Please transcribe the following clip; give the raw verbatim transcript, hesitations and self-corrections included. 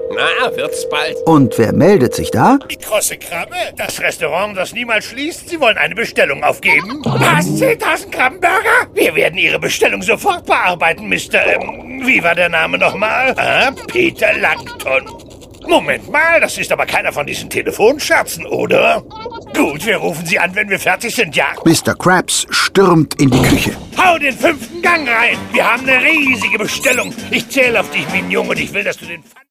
Na, wird's bald. Und wer meldet sich da? Die krosse Krabbe? Das Restaurant, das niemals schließt? Sie wollen eine Bestellung aufgeben? Was? zehntausend Krabbenburger? Wir werden Ihre Bestellung sofort bearbeiten, Mister Ähm, wie war der Name nochmal? Ah, Peter Langton. Moment mal, das ist aber keiner von diesen Telefonscherzen, oder? Gut, wir rufen Sie an, wenn wir fertig sind, ja? Mister Krabs stürmt in die Küche. Hau den fünften Gang rein! Wir haben eine riesige Bestellung. Ich zähle auf dich, Mignon, und ich will, dass du den...